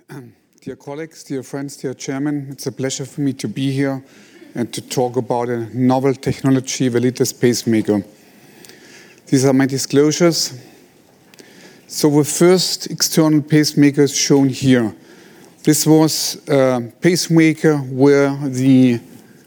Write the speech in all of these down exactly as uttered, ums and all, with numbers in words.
Dear colleagues, dear friends, dear chairman, it's a pleasure for me to be here and to talk about a novel technology, the leadless pacemaker. These are my disclosures. So the first external pacemaker is shown here. This was a pacemaker where the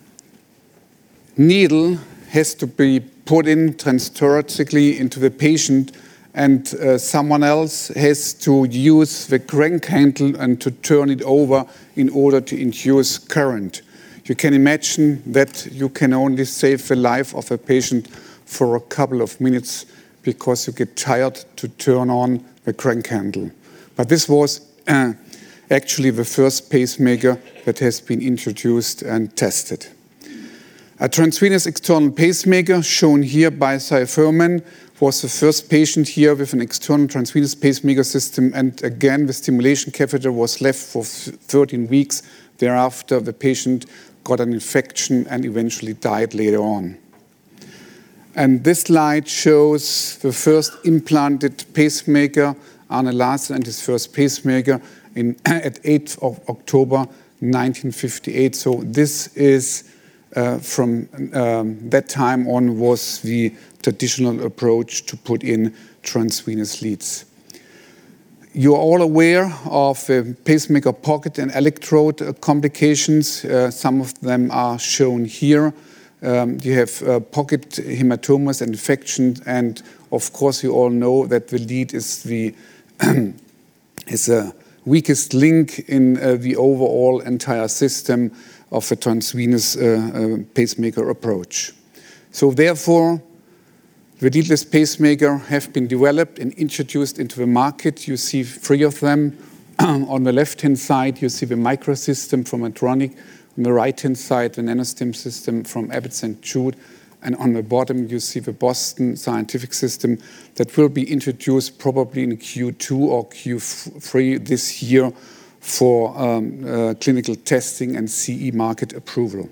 needle has to be put in transthoracically into the patient, and uh, someone else has to use the crank handle and to turn it over in order to induce current. You can imagine that you can only save the life of a patient for a couple of minutes because you get tired to turn on the crank handle. But this was uh, actually the first pacemaker that has been introduced and tested. A transvenous external pacemaker, shown here by Cy Furman, was the first patient here with an external transvenous pacemaker system, and again the stimulation catheter was left for thirteen weeks. Thereafter the patient got an infection and eventually died later on. And this slide shows the first implanted pacemaker, Arne Larsen, and his first pacemaker in, at eighth of October nineteen fifty-eight. So this is uh, from um, that time on was the traditional approach to put in transvenous leads. You're all aware of the pacemaker pocket and electrode complications. Uh, some of them are shown here. Um, you have uh, pocket hematomas and infections, and of course you all know that the lead is the is the weakest link in uh, the overall entire system of a transvenous uh, uh, pacemaker approach. So therefore, the leadless pacemaker have been developed and introduced into the market. You see three of them. On the left-hand side, you see the microsystem from Medtronic. On the right-hand side, the NanoStim system from Abbott Saint Jude. And on the bottom, you see the Boston Scientific system that will be introduced probably in Q two or Q three this year for um, uh, clinical testing and C E market approval.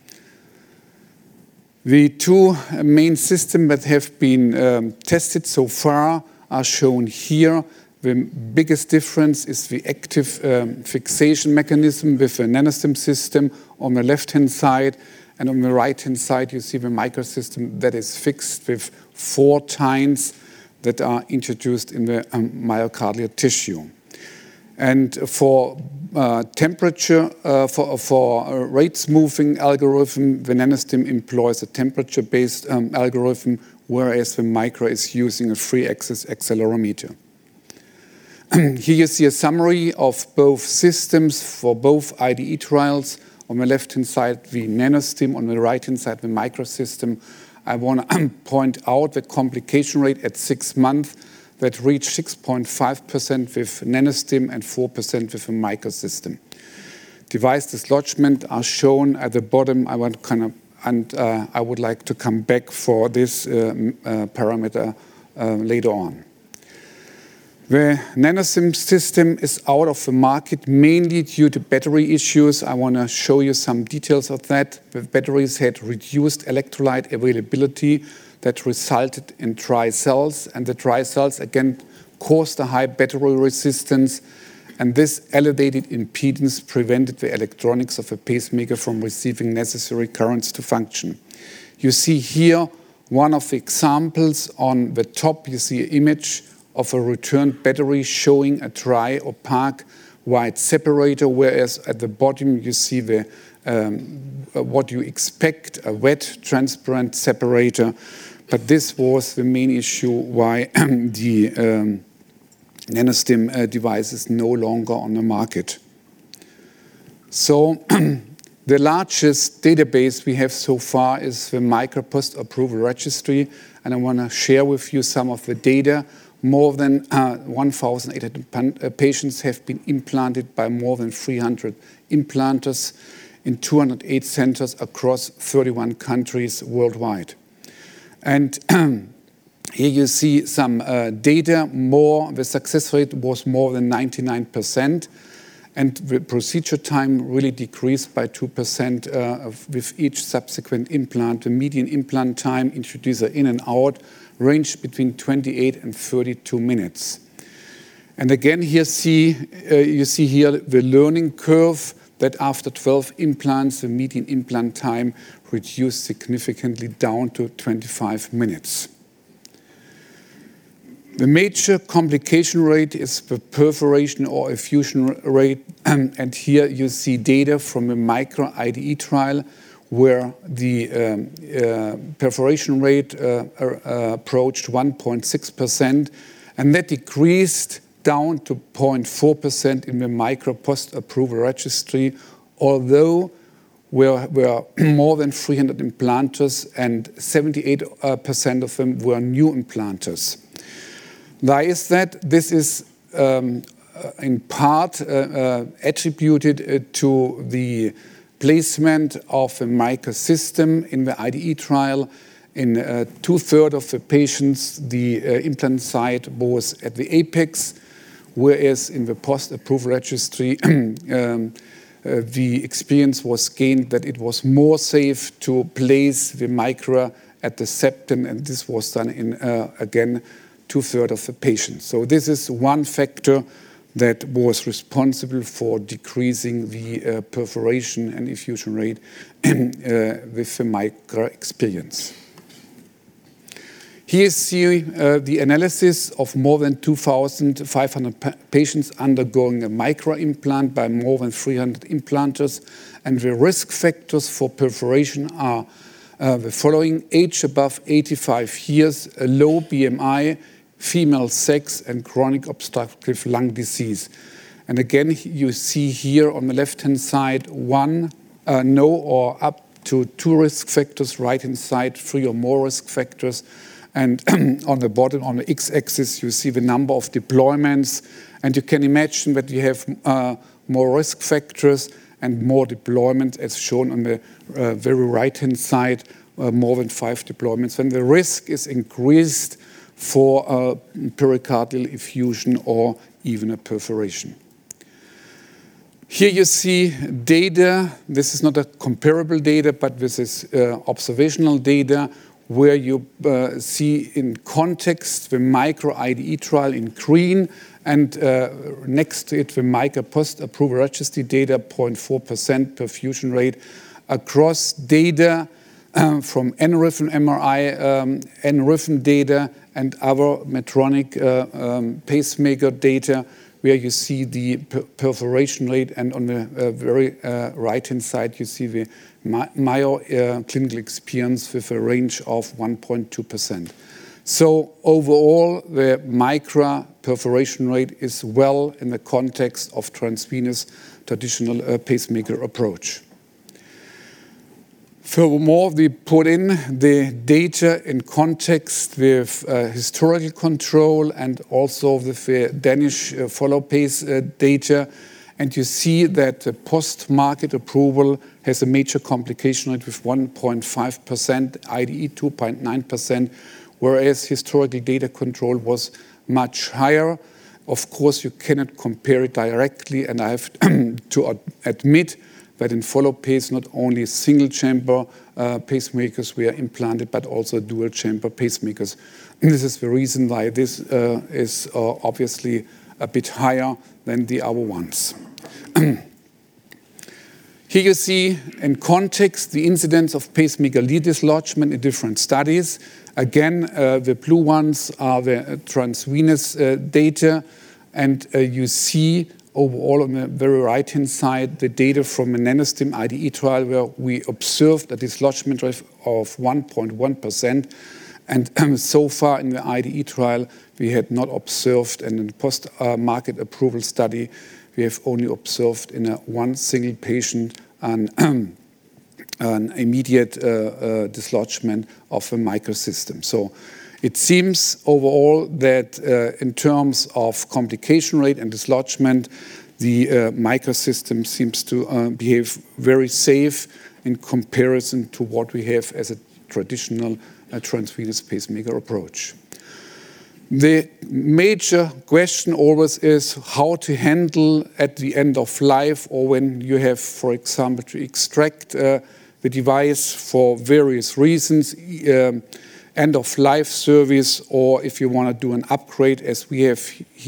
The two main systems that have been um, tested so far are shown here. The biggest difference is the active um, fixation mechanism with the NanoStim system on the left-hand side, and on the right-hand side you see the microsystem that is fixed with four tines that are introduced in the um, myocardial tissue. And for uh, temperature, uh, for, for a rate smoothing algorithm, the NanoStim employs a temperature-based um, algorithm, whereas the micro is using a three-axis accelerometer. Here you see a summary of both systems for both I D E trials. On the left-hand side, the NanoStim, on the right-hand side, the microsystem. I want to point out the complication rate at six months that reached six point five percent with NanoStim and four percent with a microsystem. Device dislodgement are shown at the bottom. I want kind of, and uh, I would like to come back for this uh, uh, parameter uh, later on. The NanoStim system is out of the market mainly due to battery issues. I want to show you some details of that. The batteries had reduced electrolyte availability that resulted in dry cells, and the dry cells again caused a high battery resistance, and this elevated impedance prevented the electronics of a pacemaker from receiving necessary currents to function. You see here one of the examples. On the top you see an image of a returned battery showing a dry, opaque, white separator, whereas at the bottom you see the um, what you expect, a wet, transparent separator. But this was the main issue why the um, NanoStim uh, device is no longer on the market. So the largest database we have so far is the Micro Post-Approval Registry, and I want to share with you some of the data. More than uh, one thousand eight hundred patients have been implanted by more than three hundred implanters in two hundred eight centers across thirty-one countries worldwide. And here you see some uh, data. More, the success rate was more than ninety-nine percent, and the procedure time really decreased by two percent uh, with each subsequent implant. The median implant time, introducer in and out, ranged between twenty-eight and thirty-two minutes. And again, here see, uh, you see here the learning curve that after twelve implants, the median implant time reduced significantly down to twenty-five minutes. The major complication rate is the perforation or effusion rate, and here you see data from a micro I D E trial where the um, uh, perforation rate uh, uh, approached one point six percent, and that decreased down to zero point four percent in the micro post-approval registry, although there were more than three hundred implanters and seventy-eight percent of them were new implanters. Why is that? This is um, in part uh, uh, attributed uh, to the placement of a micro system in the I D E trial. In uh, two-thirds of the patients, the uh, implant site was at the apex, whereas in the post-approval registry, um, uh, the experience was gained that it was more safe to place the micro at the septum, and this was done in, uh, again, two-thirds of the patients. So this is one factor that was responsible for decreasing the uh, perforation and effusion rate uh, with the micro experience. Here you see uh, the analysis of more than two thousand five hundred pa patients undergoing a micro implant by more than three hundred implanters, and the risk factors for perforation are uh, the following: age above eighty-five years, a low B M I, female sex, and chronic obstructive lung disease. And again, you see here on the left-hand side one, uh, no or up to two risk factors, right-hand side three or more risk factors. And on the bottom, on the x-axis, you see the number of deployments. And you can imagine that you have uh, more risk factors and more deployments, as shown on the uh, very right-hand side, uh, more than five deployments. When the risk is increased for uh, pericardial effusion or even a perforation. Here you see data. This is not a comparable data, but this is uh, observational data where you uh, see in context the micro I D E trial in green, and uh, next to it the micro post-approval registry data, zero point four percent perfusion rate across data um, from N-Rhythm M R I, um, N-Rhythm data, and other Medtronic uh, um, pacemaker data, where you see the per perforation rate, and on the uh, very uh, right-hand side you see the Mayo uh, clinical experience with a range of one point two percent. So overall, the micro perforation rate is well in the context of transvenous traditional uh, pacemaker approach. Furthermore, we put in the data in context with uh, historical control and also with the Danish uh, follow pace uh, data. And you see that the post-market approval has a major complication rate with one point five percent, I D E two point nine percent, whereas historical data control was much higher. Of course, you cannot compare it directly, and I have to admit that in follow pace, not only single chamber uh, pacemakers were implanted, but also dual chamber pacemakers. And this is the reason why this uh, is uh, obviously a bit higher than the other ones. Here you see in context the incidence of pacemaker lead dislodgement in different studies. Again, uh, the blue ones are the transvenous uh, data, and uh, you see overall on the very right-hand side the data from a Nanostim I D E trial where we observed a dislodgement rate of one point one percent. And um, so far in the I D E trial, we had not observed, and in the post-market uh, approval study, we have only observed in a one single patient an, um, an immediate uh, uh, dislodgement of a microsystem. So it seems overall that uh, in terms of complication rate and dislodgement, the uh, microsystem seems to uh, behave very safe in comparison to what we have as a traditional uh, transvenous pacemaker approach. The major question always is how to handle at the end of life, or when you have, for example, to extract uh, the device for various reasons, um, end of life service, or if you want to do an upgrade, as we have here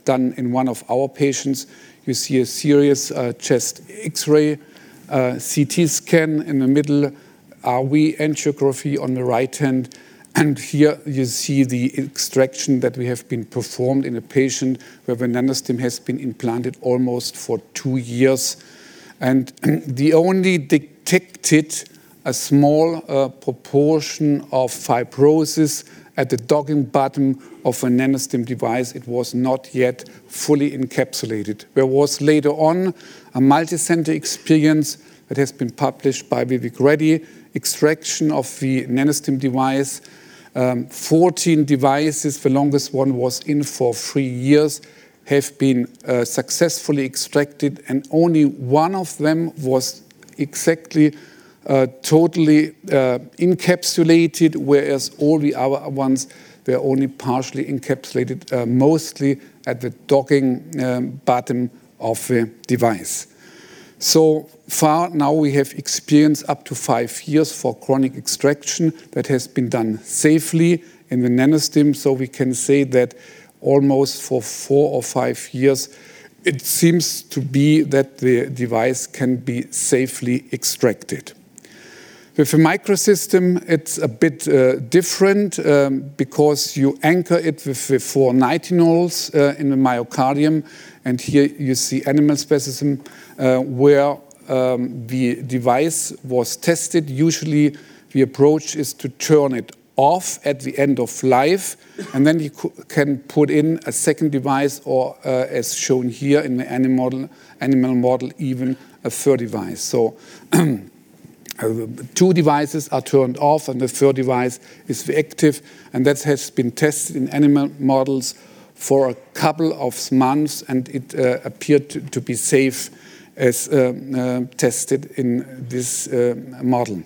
done in one of our patients. You see a serious uh, chest X-ray, uh, C T scan in the middle, R V angiography on the right hand. And here you see the extraction that we have been performed in a patient where the nanostim has been implanted almost for two years. And the only detected a small uh, proportion of fibrosis at the docking bottom of a nanostim device. It was not yet fully encapsulated. There was later on a multi-center experience that has been published by Vivek Reddy, extraction of the nanostim device. Um, fourteen devices, the longest one was in for three years, have been uh, successfully extracted, and only one of them was exactly uh, totally uh, encapsulated, whereas all the other ones were only partially encapsulated, uh, mostly at the docking um, bottom of the device. So far now we have experienced up to five years for chronic extraction that has been done safely in the nanostim, so we can say that almost for four or five years it seems to be that the device can be safely extracted. With a microsystem, it's a bit uh, different um, because you anchor it with the four nitinols uh, in the myocardium. And here you see animal specimen uh, where um, the device was tested. Usually the approach is to turn it off at the end of life, and then you can put in a second device, or uh, as shown here in the animal model, animal model, even a third device. So Uh, two devices are turned off and the third device is the active, and that has been tested in animal models for a couple of months, and it uh, appeared to, to be safe as uh, uh, tested in this uh, model.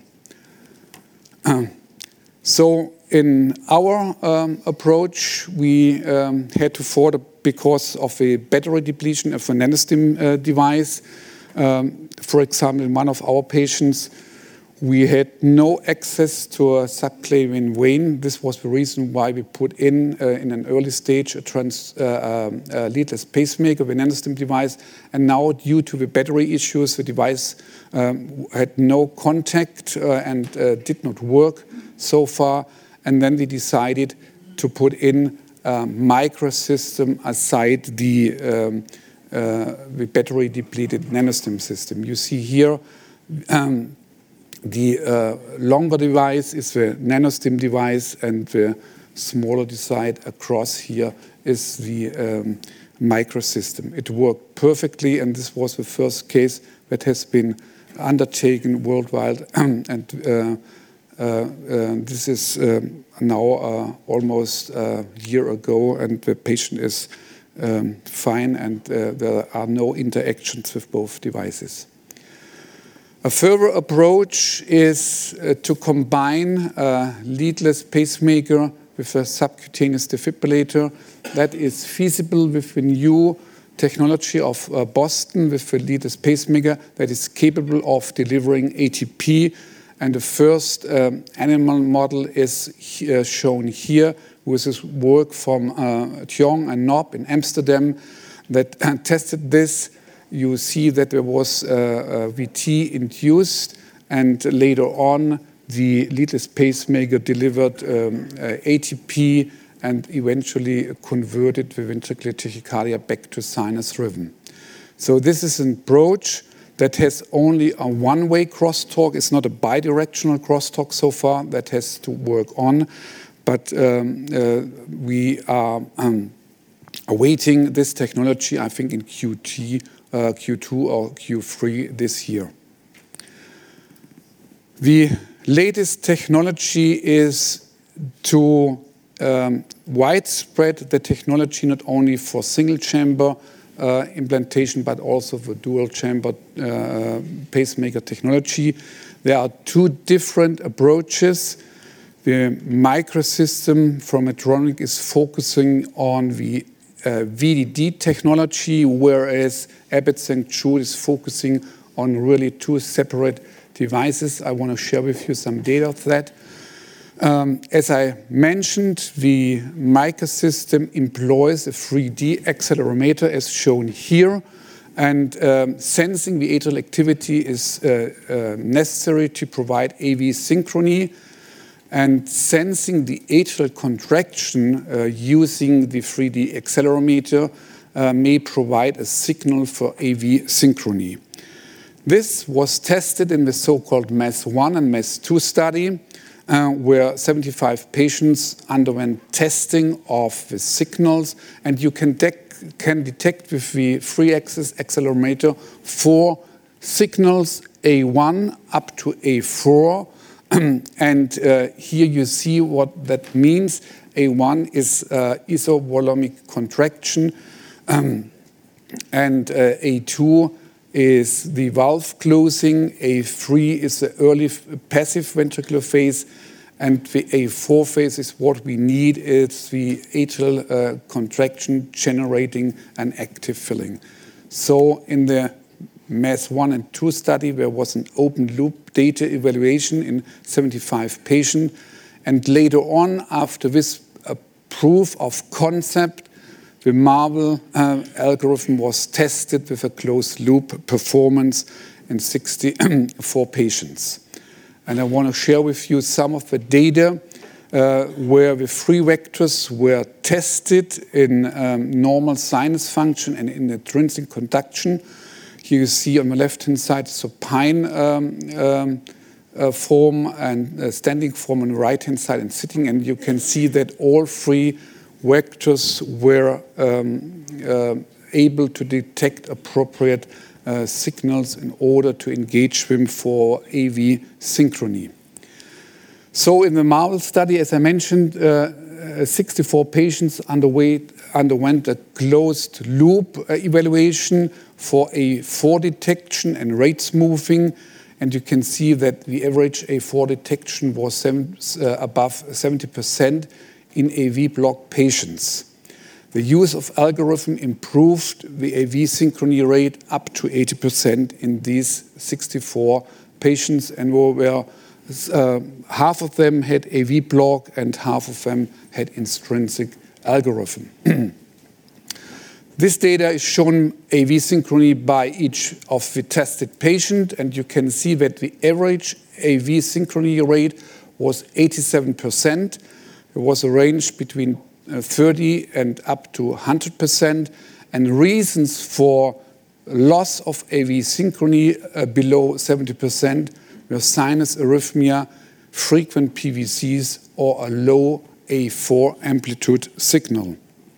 Um, so in our um, approach, we um, had to further, because of a battery depletion of a nanostim uh, device. Um, for example, in one of our patients, we had no access to a subclavian vein. This was the reason why we put in, uh, in an early stage, a trans, uh, um, a leadless pacemaker, the nanostim device. And now, due to the battery issues, the device um, had no contact uh, and uh, did not work so far. And then we decided to put in a microsystem aside the, um, uh, the battery-depleted nanostim system. You see here, um, the uh, longer device is the nanostim device, and the smaller device across here is the um, microsystem. It worked perfectly, and this was the first case that has been undertaken worldwide. and uh, uh, uh, this is um, now uh, almost a year ago, and the patient is um, fine, and uh, there are no interactions with both devices. A further approach is uh, to combine a leadless pacemaker with a subcutaneous defibrillator. That is feasible with the new technology of uh, Boston, with the leadless pacemaker that is capable of delivering A T P. And the first um, animal model is he, uh, shown here, with this work from uh, Thiong and Knob in Amsterdam that uh, tested this. You see that there was uh, a V T induced, and later on the leadless pacemaker delivered um, uh, A T P and eventually converted the ventricular tachycardia back to sinus rhythm. So this is an approach that has only a one-way crosstalk. It's not a bidirectional crosstalk so far. That has to work on, but um, uh, we are um, awaiting this technology, I think, in Q T. Uh, Q two or Q three this year. The latest technology is to um, widespread the technology not only for single chamber uh, implantation but also for dual chamber uh, pacemaker technology. There are two different approaches. The microsystem from Medtronic is focusing on the Uh, V D D technology, whereas Abbott Saint Jude is focusing on really two separate devices. I want to share with you some data of that. Um, as I mentioned, the microsystem employs a three D accelerometer as shown here, and um, sensing the atrial activity is uh, uh, necessary to provide A V synchrony, and sensing the atrial contraction uh, using the three D accelerometer uh, may provide a signal for A V synchrony. This was tested in the so-called MAS one and MAS two study, Uh, where seventy-five patients underwent testing of the signals, and you can, can detect with the three-axis accelerometer four signals, A one up to A four, and uh, here you see what that means. A one is uh, isovolumic contraction, um, and uh, A two is the valve closing, A three is the early passive ventricular phase, and the A four phase is what we need. It's the atrial uh, contraction generating an active filling. So in the MAS one and two study, there was an open loop data evaluation in seventy-five patients, and later on, after this uh, proof of concept, the MARVEL uh, algorithm was tested with a closed loop performance in sixty-four patients. And I want to share with you some of the data uh, where the three vectors were tested in um, normal sinus function and in intrinsic conduction. Here you see on the left-hand side supine um, um, uh, form and uh, standing form on the right-hand side and sitting, and you can see that all three vectors were um, uh, able to detect appropriate uh, signals in order to engage them for A V synchrony. So in the MARVEL study, as I mentioned, uh, sixty-four patients underwent, underwent a closed loop uh, evaluation for A four detection and rate smoothing, and you can see that the average A four detection was seven, uh, above seventy percent in A V block patients. The use of algorithm improved the A V synchrony rate up to eighty percent in these sixty-four patients, and were, uh, half of them had A V block and half of them had intrinsic algorithm. This data is shown A V synchrony by each of the tested patient, and you can see that the average A V synchrony rate was eighty-seven percent. There was a range between uh, thirty and up to one hundred percent, and reasons for loss of A V synchrony uh, below seventy percent were sinus arrhythmia, frequent P V Cs, or a low A four amplitude signal.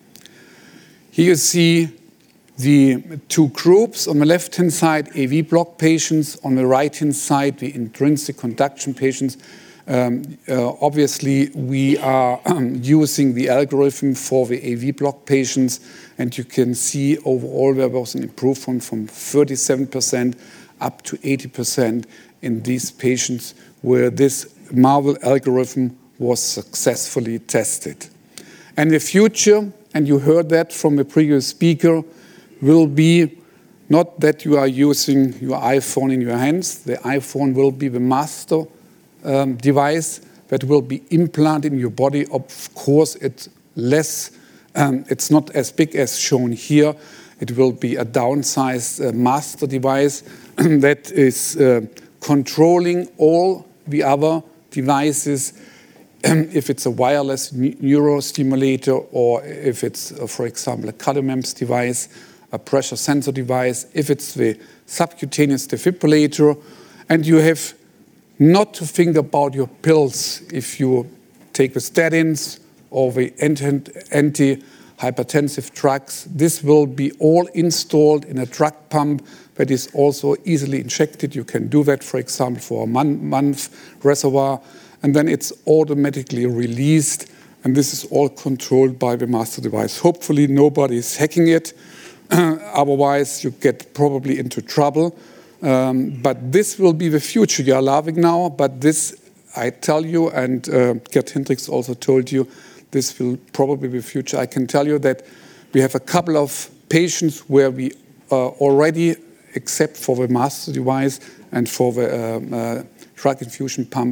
Here you see the two groups. On the left-hand side, A V block patients. On the right-hand side, the intrinsic conduction patients. Um, uh, obviously, we are um, using the algorithm for the A V block patients, and you can see overall there was an improvement from thirty-seven percent up to eighty percent in these patients where this MARVEL algorithm was successfully tested. And the future, and you heard that from the previous speaker, will be not that you are using your iPhone in your hands. The iPhone will be the master Um, device that will be implanted in your body. Of course, it's less, um, it's not as big as shown here. It will be a downsized uh, master device that is uh, controlling all the other devices. If it's a wireless neurostimulator, or if it's, uh, for example, a CardioMEMS device, a pressure sensor device, if it's the subcutaneous defibrillator, and you have not to think about your pills if you take the statins or the anti-hypertensive drugs. This will be all installed in a drug pump that is also easily injected. You can do that, for example, for a month, month reservoir, and then it's automatically released, and this is all controlled by the master device. Hopefully nobody is hacking it, otherwise you get probably into trouble. Um, but this will be the future. You are laughing now, but this, I tell you, and uh, Gerd Hendricks also told you, this will probably be the future. I can tell you that we have a couple of patients where we uh, already, except for the master device and for the uh, uh, drug infusion pump,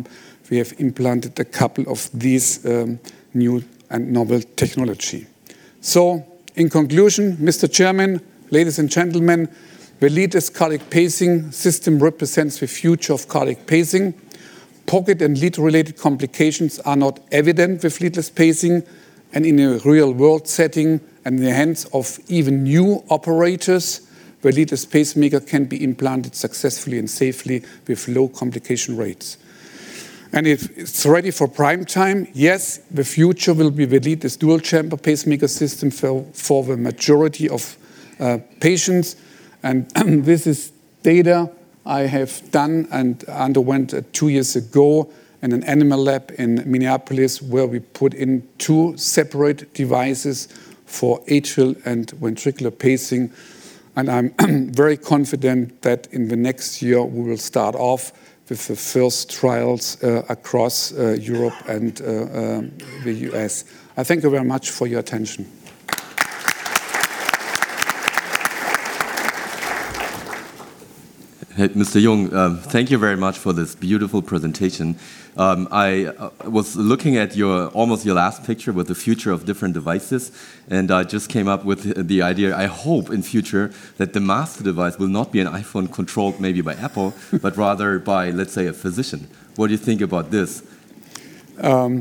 we have implanted a couple of these um, new and novel technology. So, in conclusion, Mister Chairman, ladies and gentlemen, the leadless cardiac pacing system represents the future of cardiac pacing. Pocket and lead-related complications are not evident with leadless pacing, and in a real-world setting and in the hands of even new operators, the leadless pacemaker can be implanted successfully and safely with low complication rates. And if it's ready for prime time, yes, the future will be the leadless dual-chamber pacemaker system for, for the majority of uh, patients. And this is data I have done and underwent uh, two years ago in an animal lab in Minneapolis, where we put in two separate devices for atrial and ventricular pacing. And I'm very confident that in the next year we will start off with the first trials uh, across uh, Europe and uh, um, the U S. I thank you very much for your attention. Hey, Mister Jung, um, thank you very much for this beautiful presentation. Um, I uh, was looking at your almost your last picture with the future of different devices, and I just came up with the idea, I hope in future that the master device will not be an iPhone controlled maybe by Apple, but rather by, let's say, a physician. What do you think about this? Um,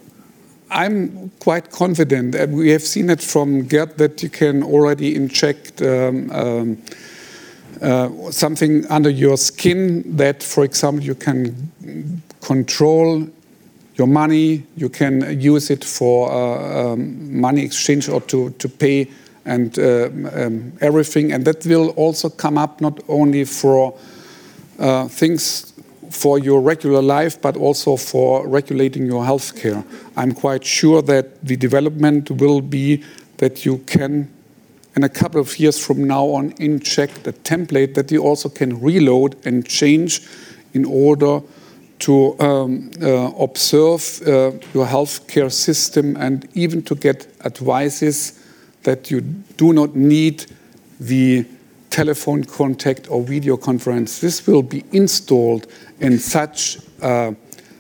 I'm quite confident, and we have seen it from Gerd that you can already inject um, um, Uh, something under your skin that, for example, you can control your money, you can use it for uh, um, money exchange or to, to pay and uh, um, everything. And that will also come up not only for uh, things for your regular life, but also for regulating your healthcare. I'm quite sure that the development will be that you can, in a couple of years from now on, inject a template that you also can reload and change in order to um, uh, observe uh, your healthcare system and even to get advices that you do not need the telephone contact or video conference. This will be installed in such a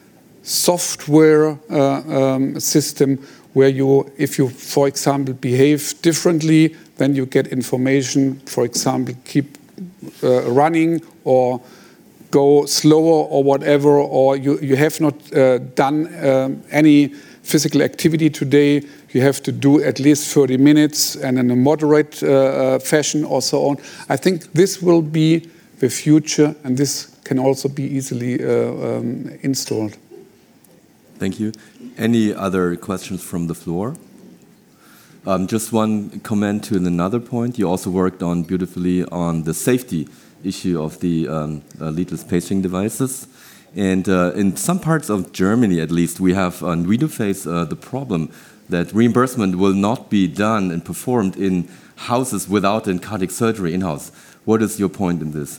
software uh, um, system where you, if you, for example, behave differently, then you get information, for example, keep uh, running or go slower or whatever, or you, you have not uh, done um, any physical activity today, you have to do at least thirty minutes and in a moderate uh, fashion or so on. I think this will be the future, and this can also be easily uh, um, installed. Thank you. Any other questions from the floor? Um, just one comment to another point. You also worked on beautifully on the safety issue of the um, uh, leadless pacing devices. And uh, in some parts of Germany, at least, we have, and we do face uh, the problem that reimbursement will not be done and performed in houses without a cardiac surgery in-house. What is your point in this?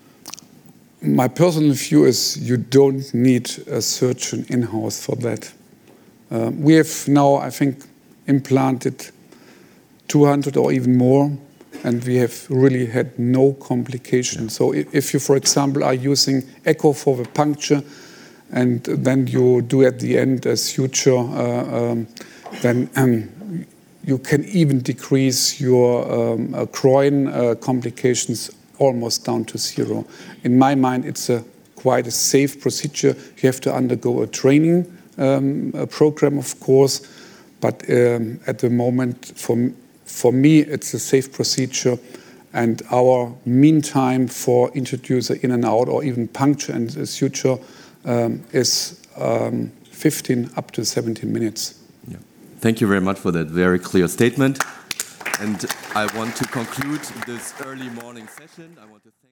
My personal view is you don't need a surgeon in-house for that. Uh, we have now, I think, implanted two hundred or even more, and we have really had no complications. So if you, for example, are using echo for the puncture, and then you do at the end a suture, uh, um, then um, you can even decrease your um, uh, groin uh, complications almost down to zero. In my mind, it's a quite a safe procedure. You have to undergo a training um, a program, of course, but um, at the moment, for, for me, it's a safe procedure, and our mean time for introducer in and out or even puncture and suture um, is um, fifteen up to seventeen minutes. Yeah. Thank you very much for that very clear statement. And I want to conclude this early morning session. I want to thank